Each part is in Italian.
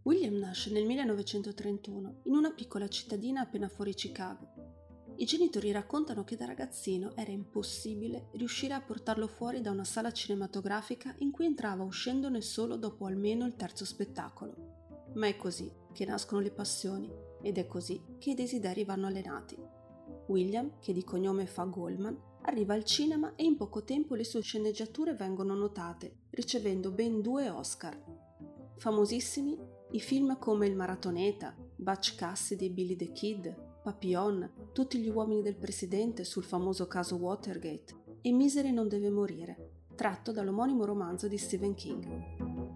William nasce nel 1931 in una piccola cittadina appena fuori Chicago. I genitori raccontano che da ragazzino era impossibile riuscire a portarlo fuori da una sala cinematografica in cui entrava uscendone solo dopo almeno il terzo spettacolo. Ma è così che nascono le passioni ed è così che i desideri vanno allenati. William, che di cognome fa Goldman, arriva al cinema e in poco tempo le sue sceneggiature vengono notate, ricevendo ben 2 Oscar. Famosissimi i film come Il Maratoneta, Butch Cassidy e Billy the Kid, Papillon, Tutti gli uomini del presidente sul famoso caso Watergate e Misery non deve morire, tratto dall'omonimo romanzo di Stephen King.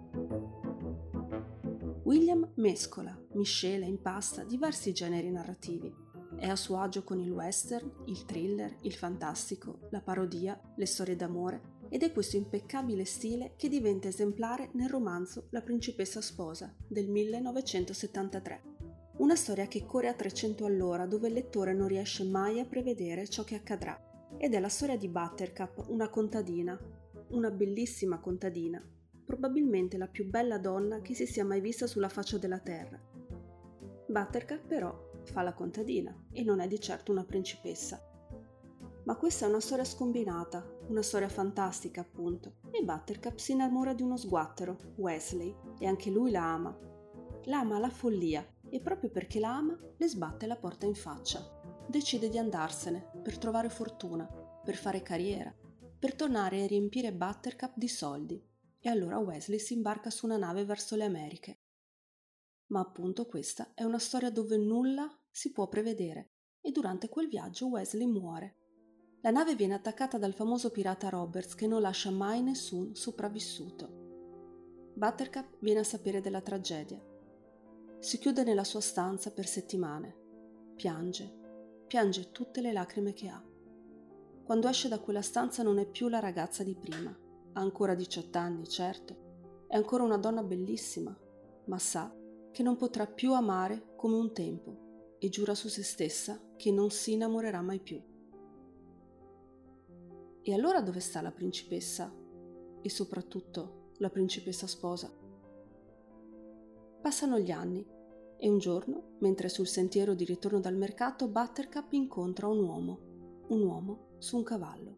William miscela, impasta diversi generi narrativi. È a suo agio con il western, il thriller, il fantastico, la parodia, le storie d'amore ed è questo impeccabile stile che diventa esemplare nel romanzo La principessa sposa del 1973. Una storia che corre a 300 all'ora dove il lettore non riesce mai a prevedere ciò che accadrà. Ed è la storia di Buttercup, una contadina, una bellissima contadina, probabilmente la più bella donna che si sia mai vista sulla faccia della terra. Buttercup però fa la contadina e non è di certo una principessa. Ma questa è una storia scombinata, una storia fantastica appunto, e Buttercup si innamora di uno sguattero, Wesley, e anche lui la ama. La ama alla follia e proprio perché la ama le sbatte la porta in faccia. Decide di andarsene per trovare fortuna, per fare carriera, per tornare a riempire Buttercup di soldi. E allora Wesley si imbarca su una nave verso le Americhe. Ma appunto questa è una storia dove nulla si può prevedere e durante quel viaggio Wesley muore. La nave viene attaccata dal famoso pirata Roberts che non lascia mai nessun sopravvissuto. Buttercup viene a sapere della tragedia. Si chiude nella sua stanza per settimane. Piange tutte le lacrime che ha. Quando esce da quella stanza non è più la ragazza di prima. Ha ancora 18 anni, certo. È ancora una donna bellissima, ma sa che non potrà più amare come un tempo e giura su se stessa che non si innamorerà mai più. E allora dove sta la principessa? E soprattutto la principessa sposa? Passano gli anni e un giorno, mentre è sul sentiero di ritorno dal mercato, Buttercup incontra un uomo su un cavallo.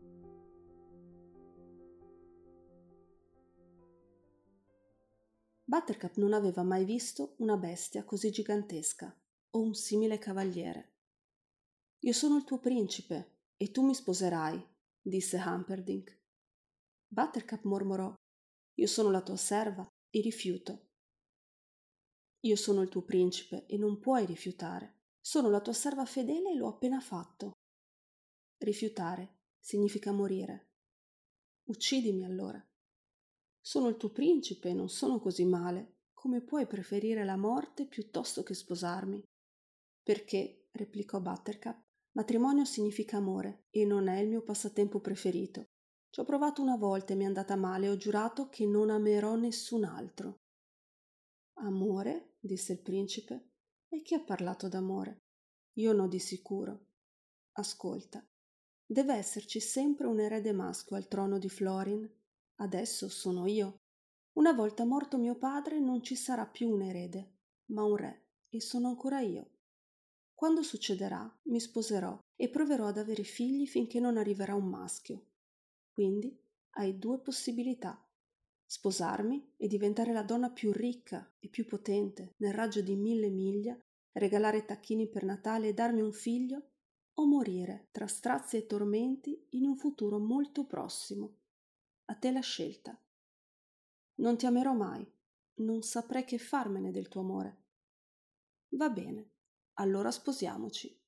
Buttercup non aveva mai visto una bestia così gigantesca o un simile cavaliere. «Io sono il tuo principe e tu mi sposerai», disse Humperdinck. Buttercup mormorò: «Io sono la tua serva e rifiuto». «Io sono il tuo principe e non puoi rifiutare. Sono la tua serva fedele e l'ho appena fatto». «Rifiutare significa morire». «Uccidimi allora». «Sono il tuo principe e non sono così male. Come puoi preferire la morte piuttosto che sposarmi?» «Perché», replicò Buttercup, «matrimonio significa amore e non è il mio passatempo preferito. Ci ho provato una volta e mi è andata male e ho giurato che non amerò nessun altro». «Amore?» disse il principe. «E chi ha parlato d'amore?» «Io no di sicuro». «Ascolta, deve esserci sempre un erede maschio al trono di Florin. Adesso sono io. Una volta morto mio padre non ci sarà più un erede, ma un re, e sono ancora io. Quando succederà, mi sposerò e proverò ad avere figli finché non arriverà un maschio. Quindi hai 2 possibilità: sposarmi e diventare la donna più ricca e più potente nel raggio di 1000 miglia, regalare tacchini per Natale e darmi un figlio, o morire tra strazi e tormenti in un futuro molto prossimo. A te la scelta. Non ti amerò mai, non saprei che farmene del tuo amore». «Va bene, allora sposiamoci».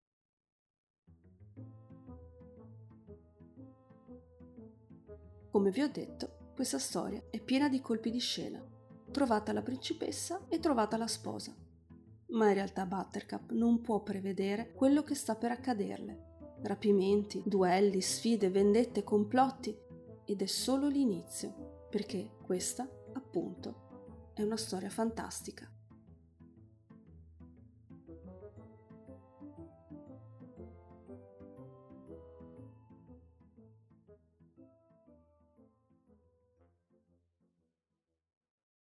Come vi ho detto, questa storia è piena di colpi di scena. Trovata la principessa e trovata la sposa. Ma in realtà Buttercup non può prevedere quello che sta per accaderle. Rapimenti, duelli, sfide, vendette, complotti. Ed è solo l'inizio, perché questa, appunto, è una storia fantastica.